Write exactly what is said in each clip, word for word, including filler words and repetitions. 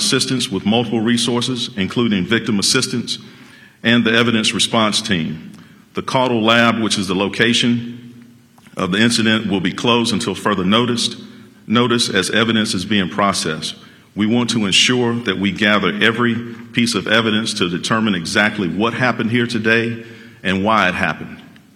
assistance with multiple resources, including victim assistance and the evidence response team. The Caudle Lab, which is the location of the incident, will be closed until further notice, notice as evidence is being processed. We want to ensure that we gather every piece of evidence to determine exactly what happened here today and why it happened.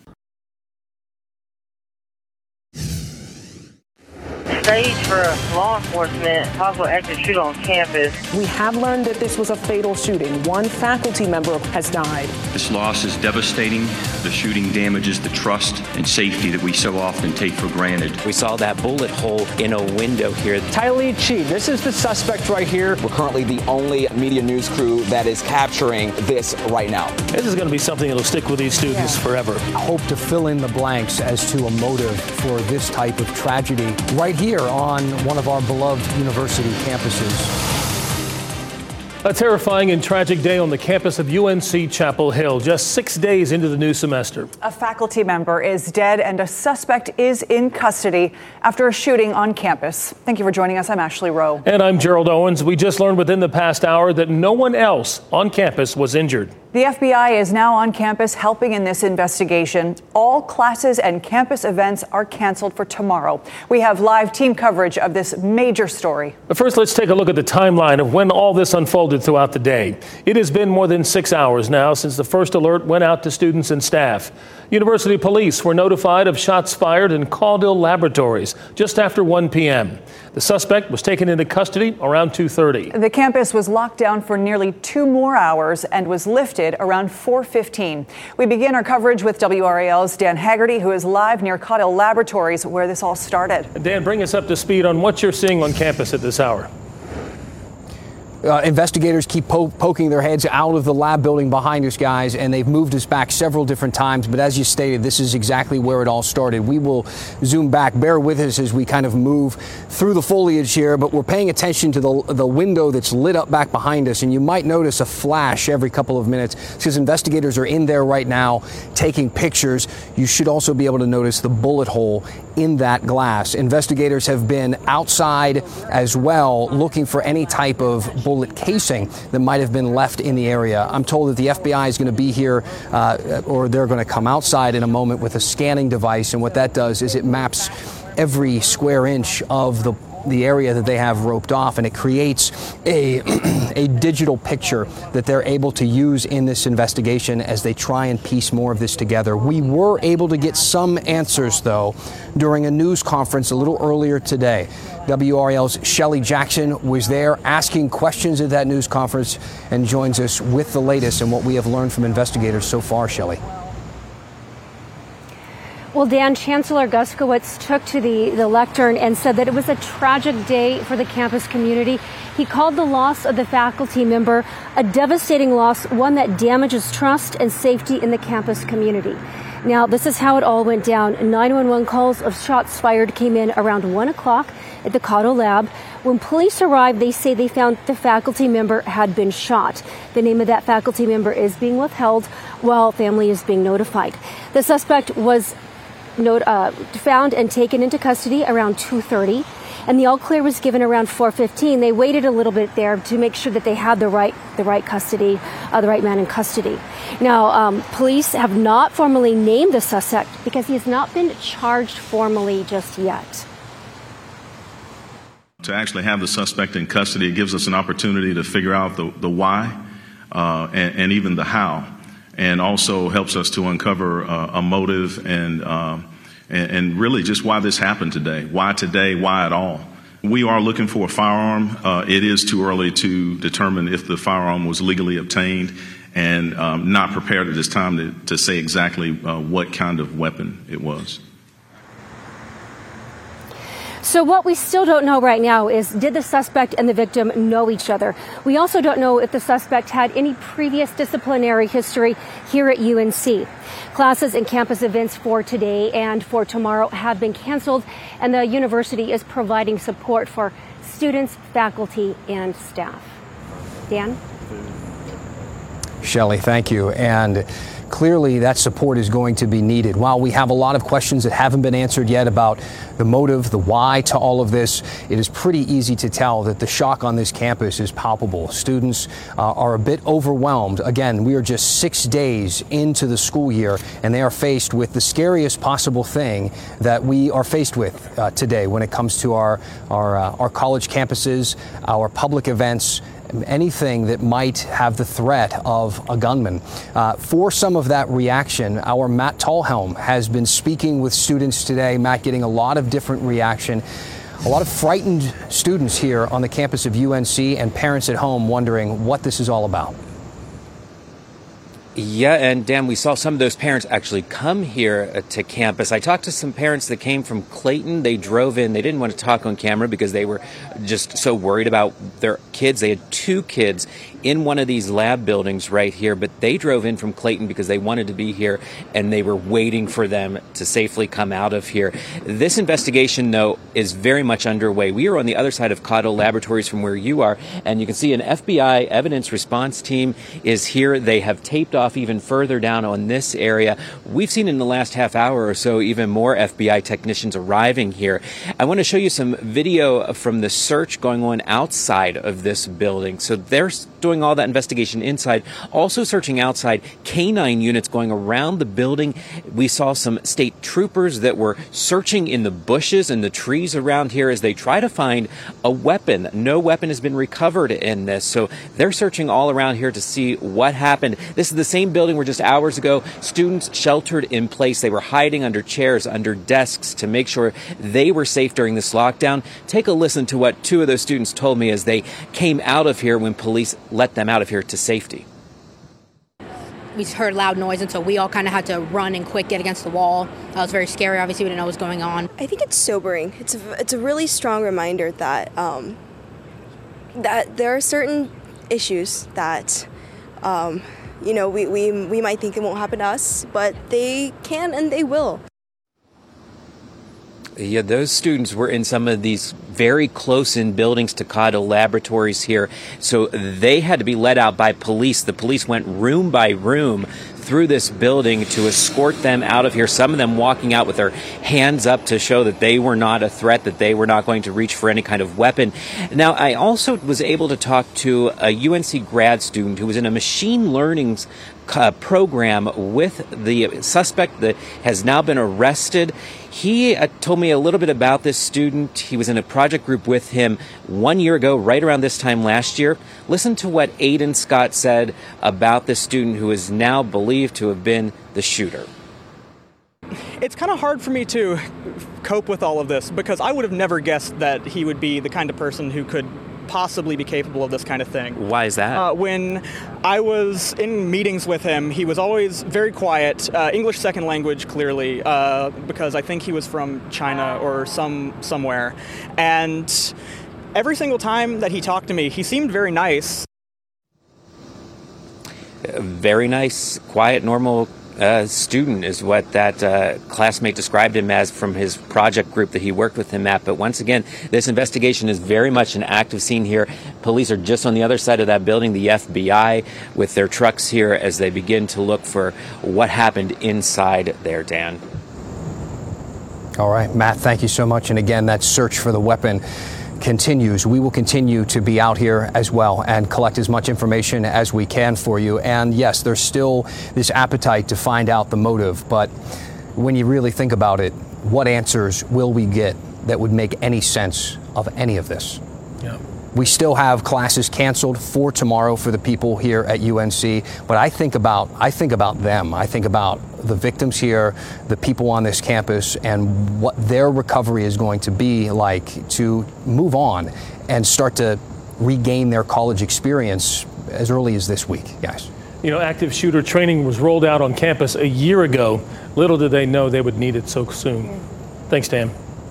Stage for law enforcement, possible active shooter on campus. We have learned that this was a fatal shooting. One faculty member has died. This loss is devastating. The shooting damages the trust and safety that we so often take for granted. We saw that bullet hole in a window here. Tylee Chi, this is the suspect right here. We're currently the only media news crew that is capturing this right now. This is going to be something that'll stick with these students yeah. forever. I hope to fill in the blanks as to a motive for this type of tragedy right here on one of our beloved university campuses. A terrifying and tragic day on the campus of U N C Chapel Hill, just six days into the new semester. A faculty member is dead and a suspect is in custody after a shooting on campus. Thank you for joining us. I'm Ashley Rowe. And I'm Gerald Owens. We just learned within the past hour that no one else on campus was injured. The F B I is now on campus helping in this investigation. All classes and campus events are canceled for tomorrow. We have live team coverage of this major story. But first, let's take a look at the timeline of when all this unfolded throughout the day. It has been more than six hours now since the first alert went out to students and staff. University police were notified of shots fired in Caudill Laboratories just after one p.m. The suspect was taken into custody around two thirty. The campus was locked down for nearly two more hours and was lifted around four fifteen. We begin our coverage with W R A L's Dan Haggerty, who is live near Caudill Laboratories, where this all started. Dan, bring us up to speed on what you're seeing on campus at this hour. Uh, investigators keep po- poking their heads out of the lab building behind us, guys, and they've moved us back several different times. But as you stated, this is exactly where it all started. We will zoom back. Bear with us as we kind of move through the foliage here, but we're paying attention to the, the window that's lit up back behind us. And you might notice a flash every couple of minutes because investigators are in there right now taking pictures. You should also be able to notice the bullet hole in that glass. Investigators have been outside as well looking for any type of bullet casing that might have been left in the area. I'm told that the F B I is going to be here uh, or they're going to come outside in a moment with a scanning device, and what that does is it maps every square inch of the the area that they have roped off, and it creates a a digital picture that they're able to use in this investigation as they try and piece more of this together. We were able to get some answers, though, during a news conference a little earlier today. W R A L's Shelley Jackson was there asking questions at that news conference and joins us with the latest and what we have learned from investigators so far. Shelley. Well, Dan, Chancellor Guskowitz took to the, the lectern and said that it was a tragic day for the campus community. He called the loss of the faculty member a devastating loss, one that damages trust and safety in the campus community. Now, this is how it all went down. nine one one calls of shots fired came in around one o'clock at the Caudill Lab. When police arrived, they say they found the faculty member had been shot. The name of that faculty member is being withheld while family is being notified. The suspect was Note, uh, found and taken into custody around two thirty, and the all clear was given around four fifteen. They waited a little bit there to make sure that they had the right the right custody, uh, the right man in custody. Now, um, police have not formally named the suspect because he has not been charged formally just yet. To actually have the suspect in custody, it gives us an opportunity to figure out the, the why uh, and, and even the how. And also helps us to uncover uh, a motive and, uh, and and really just why this happened today. Why today? Why at all? We are looking for a firearm. Uh, it is too early to determine if the firearm was legally obtained, and um, not prepared at this time to, to say exactly uh, what kind of weapon it was. So what we still don't know right now is, did the suspect and the victim know each other? We also don't know if the suspect had any previous disciplinary history here at U N C. Classes and campus events for today and for tomorrow have been canceled, and the university is providing support for students, faculty, and staff. Dan? Shelley, thank you. And clearly that support is going to be needed. While we have a lot of questions that haven't been answered yet about the motive, the why to all of this, it is pretty easy to tell that the shock on this campus is palpable. Students uh, are a bit overwhelmed. Again, we are just six days into the school year, and they are faced with the scariest possible thing that we are faced with uh, today when it comes to our, our, uh, our college campuses, our public events, anything that might have the threat of a gunman. Uh, for some of that reaction, our Matt Tallhelm has been speaking with students today. Matt, getting a lot of different reaction. A lot of frightened students here on the campus of U N C and parents at home wondering what this is all about. Yeah, and Dan, we saw some of those parents actually come here to campus. I talked to some parents that came from Clayton. They drove in. They didn't want to talk on camera because they were just so worried about their kids. They had two kids in one of these lab buildings right here, but they drove in from Clayton because they wanted to be here and they were waiting for them to safely come out of here. This investigation, though, is very much underway. We are on the other side of Caudill Laboratories from where you are, and you can see an F B I evidence response team is here. They have taped off even further down on this area. We've seen in the last half hour or so even more F B I technicians arriving here. I want to show you some video from the search going on outside of this building. So they're doing all that investigation inside, also searching outside. Canine units going around the building. We saw some state troopers that were searching in the bushes and the trees around here as they try to find a weapon. No weapon has been recovered in this, so they're searching all around here to see what happened. This is the same building where just hours ago students sheltered in place. They were hiding under chairs, under desks to make sure they were safe during this lockdown. Take a listen to what two of those students told me as they came out of here when police let them out of here to safety. We heard loud noise, and so we all kind of had to run and quick get against the wall. That was very scary. Obviously, we didn't know what was going on. I think it's sobering. It's a, it's a really strong reminder that um, that there are certain issues that um, you know we, we we might think it won't happen to us, but they can and they will. Yeah, those students were in some of these very close-in buildings to Caudill Laboratories here, so they had to be let out by police. The police went room by room through this building to escort them out of here, some of them walking out with their hands up to show that they were not a threat, that they were not going to reach for any kind of weapon. Now, I also was able to talk to a U N C grad student who was in a machine learning uh, program with the suspect that has now been arrested. He uh, told me a little bit about this student. He was in a project group with him one year ago, right around this time last year. Listen to what Aiden Scott said about this student who is now believed to have been the shooter. It's kind of hard for me to cope with all of this because I would have never guessed that he would be the kind of person who could possibly be capable of this kind of thing. Why is that? Uh, when I was in meetings with him, he was always very quiet, uh, English second language clearly, uh, because I think he was from China or some somewhere. And every single time that he talked to me, he seemed very nice. Very nice, quiet, normal uh, student is what that uh, classmate described him as from his project group that he worked with him at. But once again, this investigation is very much an active scene here. Police are just on the other side of that building, the F B I, with their trucks here as they begin to look for what happened inside there, Dan. All right, Matt, thank you so much. And again, that search for the weapon continues. We will continue to be out here as well and collect as much information as we can for you. And yes, there's still this appetite to find out the motive. But when you really think about it, what answers will we get that would make any sense of any of this? Yeah. We still have classes canceled for tomorrow for the people here at U N C, but I think about I think about them. I think about the victims here, the people on this campus, and what their recovery is going to be like to move on and start to regain their college experience as early as this week, guys. You know, active shooter training was rolled out on campus a year ago. Little did they know they would need it so soon. Thanks, Dan.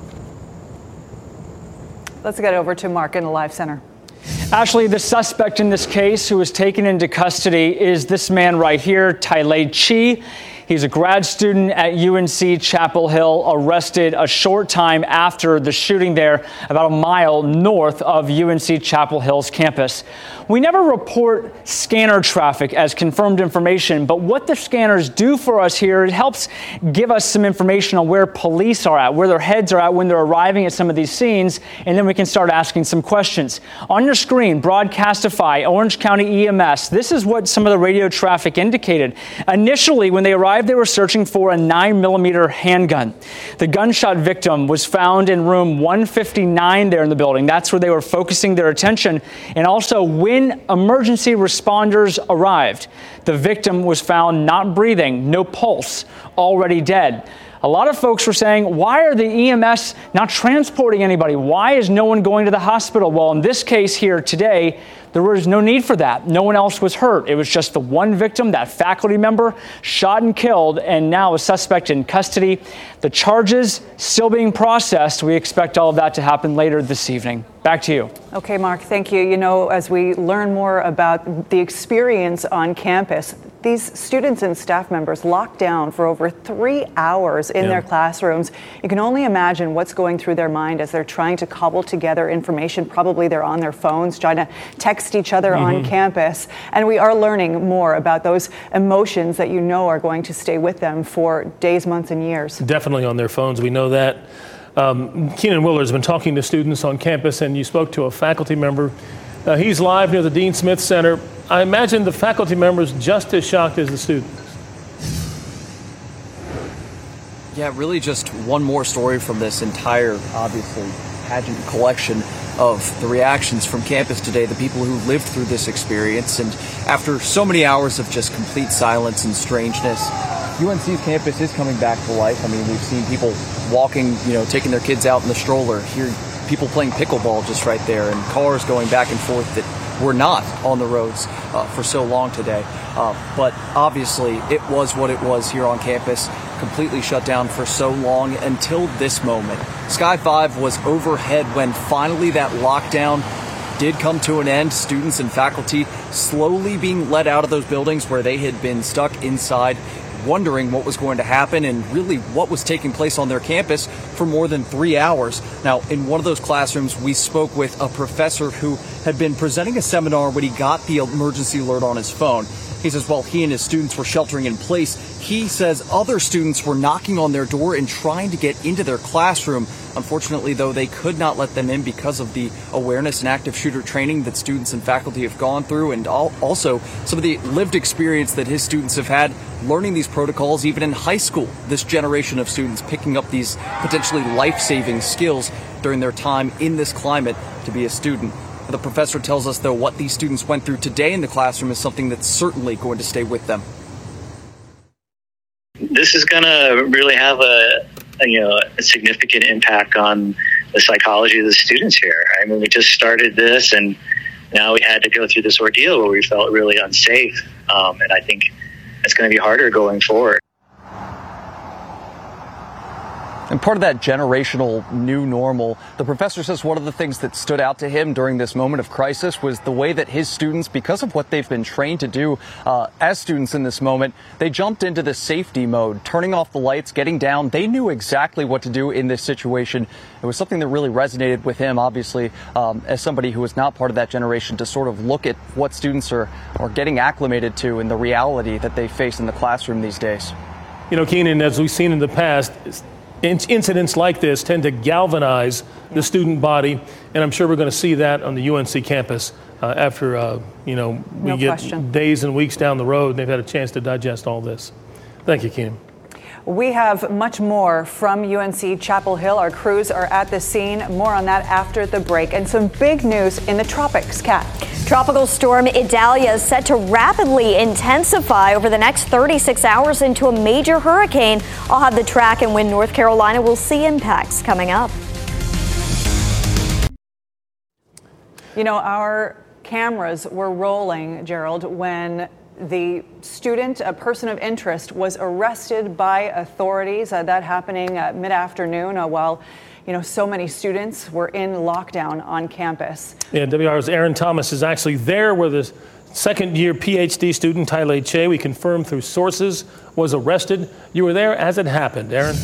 Let's get over to Mark in the Live Center. Ashley, the suspect in this case who was taken into custody is this man right here, Tailei Chi. He's a grad student at U N C Chapel Hill, arrested a short time after the shooting there, about a mile north of U N C Chapel Hill's campus. We never report scanner traffic as confirmed information, but what the scanners do for us here, it helps give us some information on where police are at, where their heads are at when they're arriving at some of these scenes, and then we can start asking some questions. On your screen, Broadcastify, Orange County E M S. This is what some of the radio traffic indicated. Initially, when they arrived, they were searching for a nine millimeter handgun. The gunshot victim was found in room one fifty-nine there in the building. That's where they were focusing their attention. And also, when emergency responders arrived, the victim was found not breathing, no pulse, already dead. A lot of folks were saying, why are the E M S not transporting anybody? Why is no one going to the hospital? Well, in this case here today, there was no need for that. No one else was hurt. It was just the one victim, that faculty member, shot and killed, and now a suspect in custody. The charges still being processed. We expect all of that to happen later this evening. Back to you. Okay, Mark, thank you. You know, as we learn more about the experience on campus, these students and staff members locked down for over three hours in Yeah. their classrooms. You can only imagine what's going through their mind as they're trying to cobble together information. Probably they're on their phones trying to text each other Mm-hmm. on campus. And we are learning more about those emotions that you know are going to stay with them for days, months, and years. Definitely on their phones. We know that. Um, Keenan Willard's been talking to students on campus, and you spoke to a faculty member. Uh, he's live near the Dean Smith Center. I imagine the faculty member's just as shocked as the students. Yeah, really just one more story from this entire, obviously, pageant collection of the reactions from campus today, the people who lived through this experience. And after so many hours of just complete silence and strangeness, U N C's campus is coming back to life. I mean, we've seen people walking, you know, taking their kids out in the stroller, hear people playing pickleball just right there, and cars going back and forth that were not on the roads uh, for so long today. Uh, but obviously, it was what it was here on campus, completely shut down for so long until this moment. Sky five was overhead when finally that lockdown did come to an end. Students and faculty slowly being let out of those buildings where they had been stuck inside, wondering what was going to happen and really what was taking place on their campus for more than three hours. Now, in one of those classrooms, we spoke with a professor who had been presenting a seminar when he got the emergency alert on his phone. He says while he and his students were sheltering in place, he says other students were knocking on their door and trying to get into their classroom. Unfortunately, though, they could not let them in because of the awareness and active shooter training that students and faculty have gone through, and also some of the lived experience that his students have had learning these protocols even in high school. This generation of students picking up these potentially life-saving skills during their time in this climate to be a student. The professor tells us, though, what these students went through today in the classroom is something that's certainly going to stay with them. This is going to really have a, a, you know, a significant impact on the psychology of the students here. I mean, we just started this, and now we had to go through this ordeal where we felt really unsafe. Um, and I think it's going to be harder going forward. And part of that generational new normal, the professor says one of the things that stood out to him during this moment of crisis was the way that his students, because of what they've been trained to do uh, as students in this moment, they jumped into the safety mode, turning off the lights, getting down. They knew exactly what to do in this situation. It was something that really resonated with him, obviously, um, as somebody who was not part of that generation, to sort of look at what students are, are getting acclimated to and the reality that they face in the classroom these days. You know, Keenan, as we've seen in the past, incidents like this tend to galvanize the student body, and I'm sure we're going to see that on the U N C campus uh, after, uh, you know, we No get question. days and weeks down the road and they've had a chance to digest all this. Thank you, Keenan. We have much more from U N C Chapel Hill. Our crews are at the scene. More on that after the break. And some big news in the tropics, Kat. Tropical storm Idalia is set to rapidly intensify over the next thirty-six hours into a major hurricane. I'll have the track and when North Carolina will see impacts coming up. You know, our cameras were rolling, Gerald, when the student, a person of interest, was arrested by authorities. Uh, that happening uh, mid-afternoon uh, while, you know, so many students were in lockdown on campus. Yeah, W R's Aaron Thomas is actually there where the Second-year P H D student Tylee Che, we confirmed through sources, was arrested. You were there as it happened, Aaron.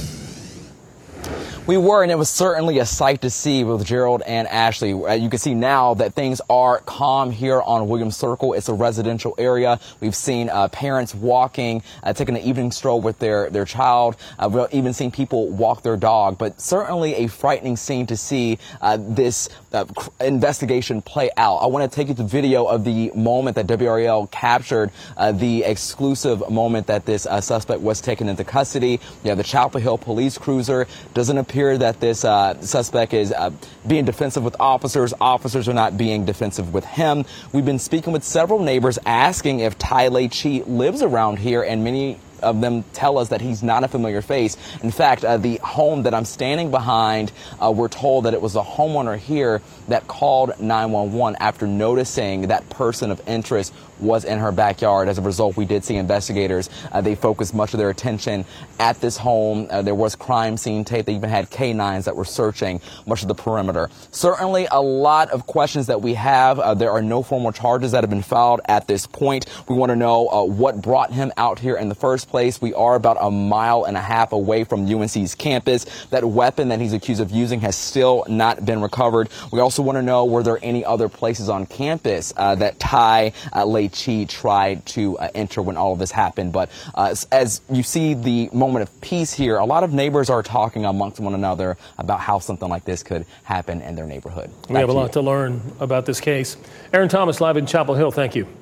We were, and it was certainly a sight to see with Gerald and Ashley. Uh, you can see now that things are calm here on Williams Circle. It's a residential area. We've seen uh, parents walking, uh, taking an evening stroll with their, their child. Uh, we've even seen people walk their dog, but certainly a frightening scene to see uh, this uh, investigation play out. I want to take you to video of the moment that W R A L captured, uh, the exclusive moment that this uh, suspect was taken into custody. You have the Chapel Hill police cruiser. Doesn't appear that this uh, suspect is uh, being defensive with officers. Officers are not being defensive with him. We've been speaking with several neighbors asking if Tylee Che lives around here, and many of them tell us that he's not a familiar face. In fact, uh, the home that I'm standing behind, uh, we're told that it was a homeowner here that called nine one one after noticing that person of interest was in her backyard. As a result, we did see investigators. Uh, they focused much of their attention at this home. Uh, there was crime scene tape. They even had canines that were searching much of the perimeter. Certainly a lot of questions that we have. Uh, there are no formal charges that have been filed at this point. We want to know uh, what brought him out here in the first place. We are about a mile and a half away from U N C's campus. That weapon that he's accused of using has still not been recovered. We also want to know, were there any other places on campus uh, that Tylee Che tried to uh, enter when all of this happened. But uh, as you see the moment of peace here, a lot of neighbors are talking amongst one another about how something like this could happen in their neighborhood. Back we have a lot you. to learn about this case. Aaron Thomas, live in Chapel Hill. Thank you.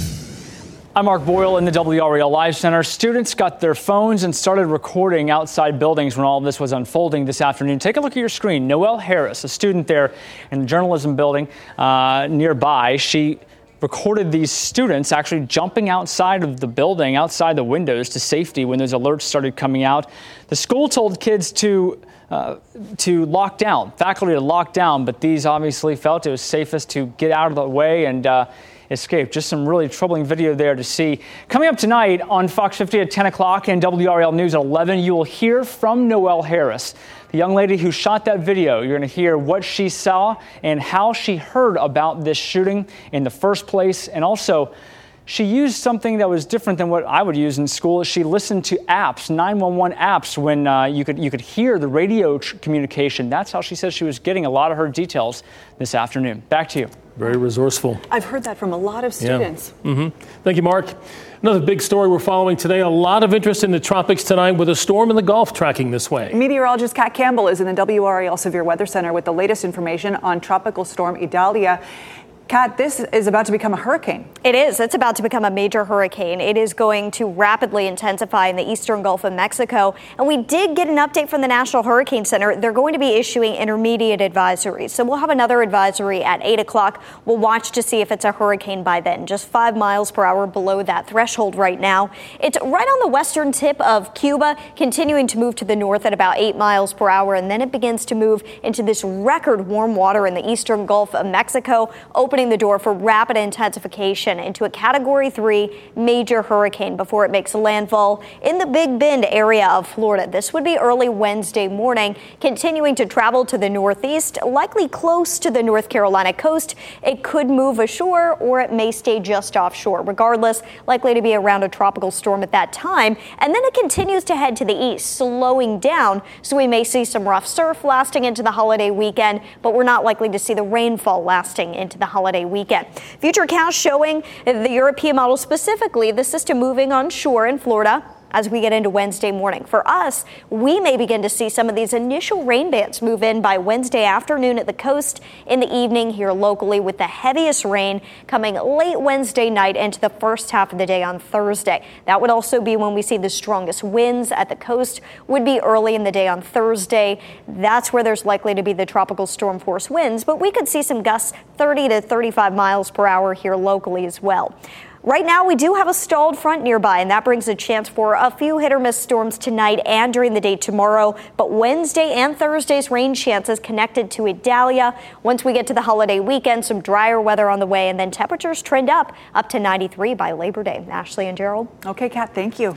I'm Mark Boyle in the W R A L Live Center. Students got their phones and started recording outside buildings when all of this was unfolding this afternoon. Take a look at your screen. Noelle Harris, a student there in the journalism building uh, nearby, she recorded these students actually jumping outside of the building, outside the windows to safety when those alerts started coming out. The school told kids to uh, to lock down, faculty to lock down, but these obviously felt it was safest to get out of the way and uh, escape. Just some really troubling video there to see. Coming up tonight on Fox fifty at ten o'clock and W R A L News at eleven, you will hear from Noelle Harris, the young lady who shot that video. You're going to hear what she saw and how she heard about this shooting in the first place. And also, she used something that was different than what I would use in school. She listened to apps, nine one one apps, when uh, you could you could hear the radio tr- communication. That's how she says she was getting a lot of her details this afternoon. Back to you. Very resourceful. I've heard that from a lot of students. Yeah. Mm-hmm. Thank you, Mark. Another big story we're following today. A lot of interest in the tropics tonight with a storm in the Gulf tracking this way. Meteorologist Kat Campbell is in the W R A L Severe Weather Center with the latest information on Tropical Storm Idalia. Kat, this is about to become a hurricane. It is. It's about to become a major hurricane. It is going to rapidly intensify in the eastern Gulf of Mexico. And we did get an update from the National Hurricane Center. They're going to be issuing intermediate advisories. So we'll have another advisory at eight o'clock. We'll watch to see if it's a hurricane by then. Just five miles per hour below that threshold right now. It's right on the western tip of Cuba, continuing to move to the north at about eight miles per hour. And then it begins to move into this record warm water in the eastern Gulf of Mexico, opening the door for rapid intensification into a category three major hurricane before it makes landfall in the Big Bend area of Florida. This would be early Wednesday morning, continuing to travel to the northeast, likely close to the North Carolina coast. It could move ashore or it may stay just offshore. Regardless, likely to be around a tropical storm at that time. And then it continues to head to the east, slowing down. So we may see some rough surf lasting into the holiday weekend, but we're not likely to see the rainfall lasting into the holiday weekend. Futurecast showing the European model, specifically the system moving on shore in Florida as we get into Wednesday morning. For us, we may begin to see some of these initial rain bands move in by Wednesday afternoon at the coast, in the evening here locally, with the heaviest rain coming late Wednesday night into the first half of the day on Thursday. That would also be when we see the strongest winds at the coast, would be early in the day on Thursday. That's where there's likely to be the tropical storm force winds, but we could see some gusts thirty to thirty-five miles per hour here locally as well. Right now, we do have a stalled front nearby, and that brings a chance for a few hit or miss storms tonight and during the day tomorrow. But Wednesday and Thursday's rain chances connected to Idalia. Once we get to the holiday weekend, some drier weather on the way, and then temperatures trend up, up to ninety-three by Labor Day. Ashley and Gerald. Okay, Kat, thank you.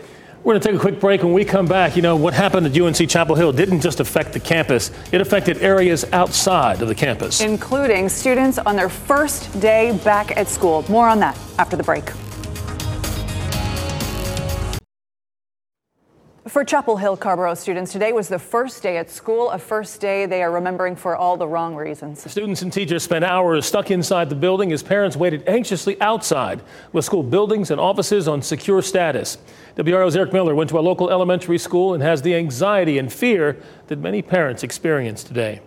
We're going to take a quick break. When we come back, you know, what happened at U N C Chapel Hill didn't just affect the campus, it affected areas outside of the campus, including students on their first day back at school. More on that after the break. For Chapel Hill Carrboro students, today was the first day at school, a first day they are remembering for all the wrong reasons. Students and teachers spent hours stuck inside the building as parents waited anxiously outside with school buildings and offices on secure status. W R O's Eric Miller went to a local elementary school and has the anxiety and fear that many parents experience today.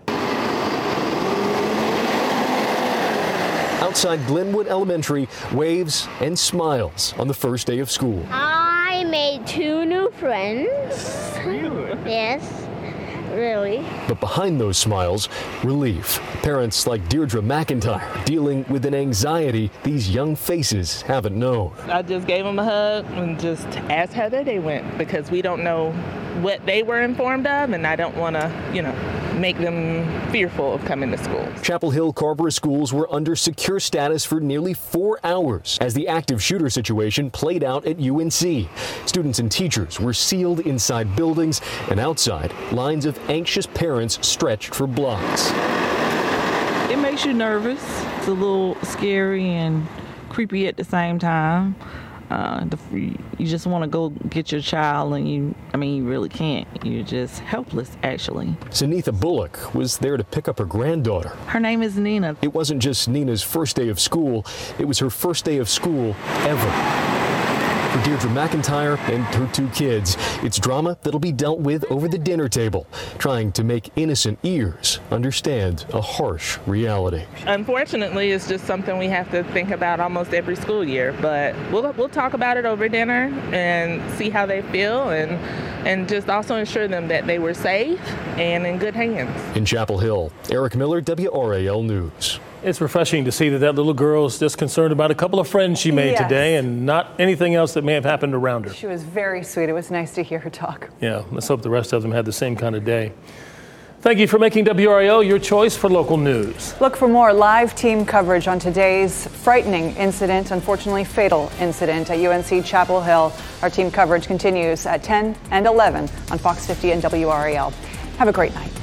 Outside Glenwood Elementary, waves and smiles on the first day of school. I made two new friends. Really? Yes, really. But behind those smiles, relief. Parents like Deirdre McIntyre dealing with an anxiety these young faces haven't known. I just gave them a hug and just asked how their day went because we don't know what they were informed of, and I don't want to, you know, make them fearful of coming to school. Chapel Hill Carrboro schools were under secure status for nearly four hours as the active shooter situation played out at U N C. Students and teachers were sealed inside buildings, and outside, lines of anxious parents stretched for blocks. It makes you nervous. It's a little scary and creepy at the same time. Uh, the, you just want to go get your child, and you, I mean, you really can't. You're just helpless, actually. Sunitha Bullock was there to pick up her granddaughter. Her name is Nina. It wasn't just Nina's first day of school, it was her first day of school ever. For Deirdre McIntyre and her two kids, it's drama that'll be dealt with over the dinner table, trying to make innocent ears understand a harsh reality. Unfortunately, it's just something we have to think about almost every school year, but we'll we'll talk about it over dinner and see how they feel, and and just also ensure them that they were safe and in good hands. In Chapel Hill, Eric Miller, W R A L News. It's refreshing to see that that little girl is just concerned about a couple of friends she made Yes. today and not anything else that may have happened around her. She was very sweet. It was nice to hear her talk. Yeah, let's hope the rest of them had the same kind of day. Thank you for making W R A O your choice for local news. Look for more live team coverage on today's frightening incident, unfortunately fatal incident at U N C Chapel Hill. Our team coverage continues at ten and eleven on Fox fifty and W R A L. Have a great night.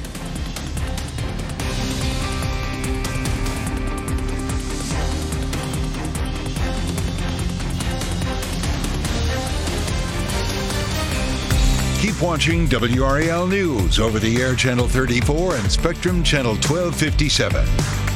Keep watching W R A L News over the air channel thirty-four and Spectrum channel twelve fifty-seven.